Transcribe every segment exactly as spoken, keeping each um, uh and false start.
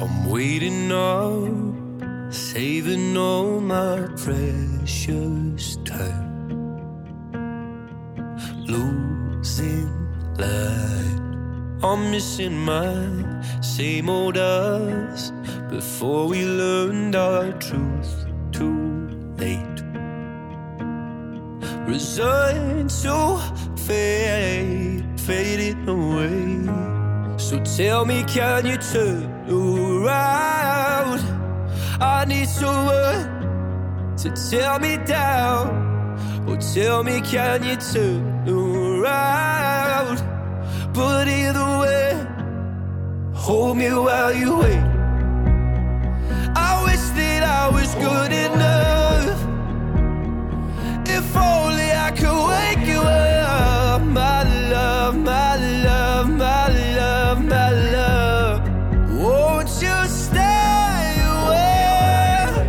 I'm waiting up, saving all my precious time, losing light. I'm missing my same old us before we learned our truth too late. Resigned to fade, fading away. So tell me, can you turn around? I need someone to tear me down. Oh, tell me, can you turn around? But either way, hold me while you wait. I wish that I was good enough. If only I could wake you up. My love, my love, my love, my love. Won't you stay away?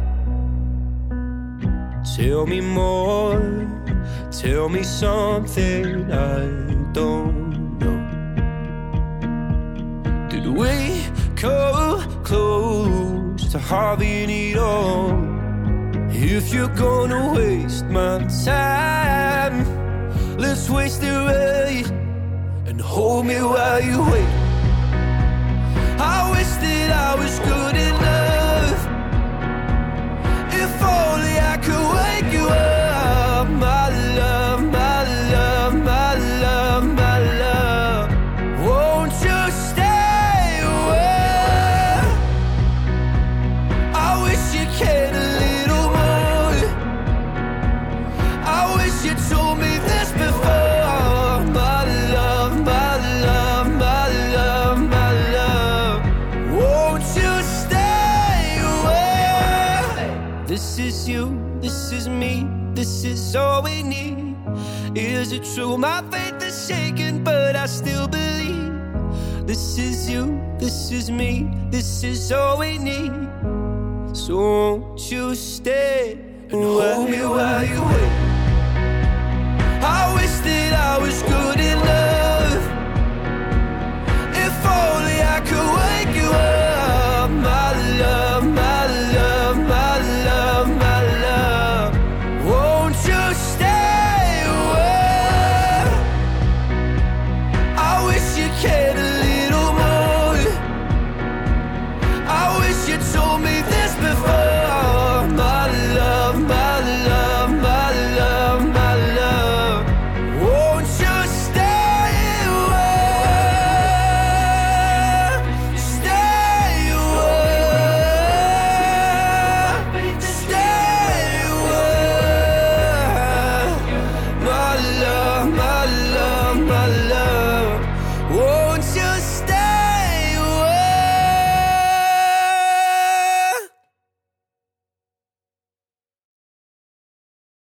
Tell me more, tell me something I don't know. Did we come close to having it all? If you're gonna waste my time, let's waste it right and hold me while you wait. I wish that I was good enough. If only I could wake you up. My love, my love, my love, my love. Won't you stay away? I wish you cared a little more. I wish you told me this before. My love, my love, my love, my love. Won't you stay away? This is you, this is me, this is all we need. Is it true? My faith is shaken, but I still believe. This is you, this is me, this is all we need. So won't you stay and hold me while you wait? I wish that I was good